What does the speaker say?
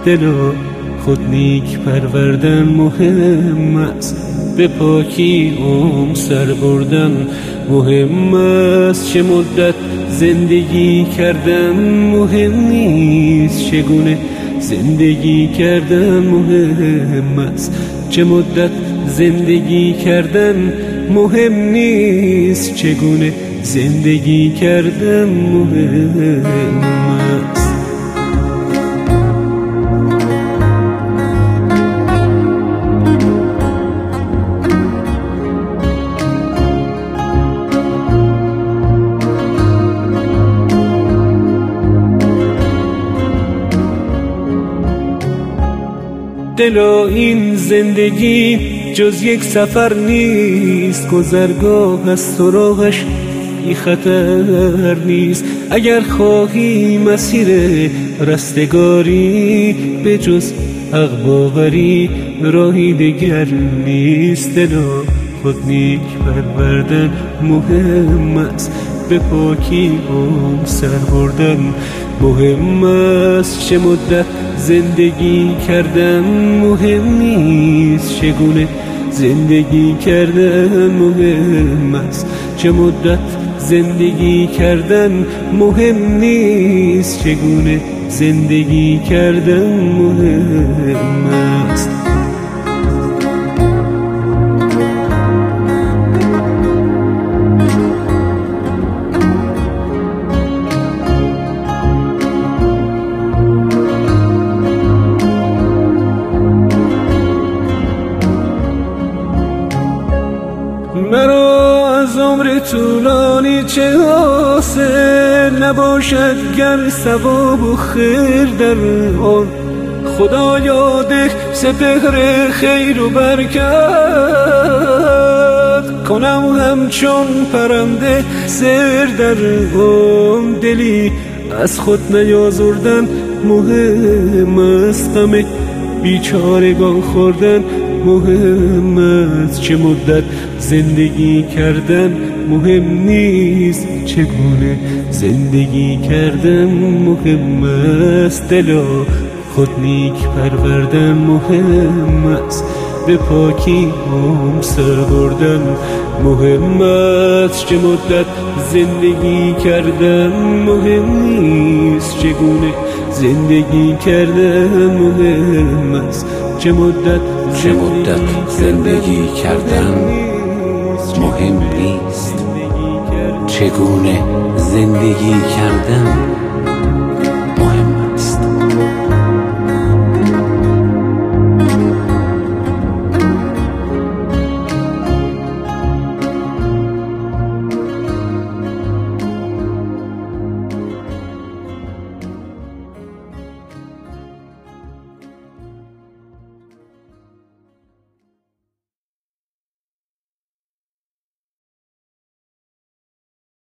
دل و خود نیک پروردن مهم است، به پاکی سر بردن مهم است. چه مدت زندگی کردن مهم نیست، چگونه زندگی کردن مهم است. چه مدت زندگی کردن مهم نیست، چگونه زندگی کردن مهم است. دلا این زندگی جز یک سفر نیست، گذرگاه از سراغش بی خطر نیست. اگر خواهی مسیر رستگاری، به جز حق باوری راهی دگر نیست. دلا خود نیک پروردن مهم است، به پاکی سر بردن مهم است. چه مدت زندگی کردن مهم نیست، چگونه زندگی کردن مهم است. چه مدت زندگی کردن مهم نیست، چگونه زندگی کردن مهم است. مرا از عمر طولانی چه حاصل، نباشد گر ثواب و خیر در آن. خدایا ده سپهر خیر و برکت، کنم همچون پرنده سر در آن. دلی از خود نیازردن مهم است، غم بیچارگان خوردن مهم است. چه مدت زندگی کردن مهم نیست، چگونه زندگی کردن مهم است. دلا خود نیک پروردن مهم است، به پاکی سر بردن مهم است. چه مدت زندگی کردن مهم نیست، چگونه زندگی کردن مهم است. چه مدت زندگی کردن مهم نیست، چگونه زندگی کردن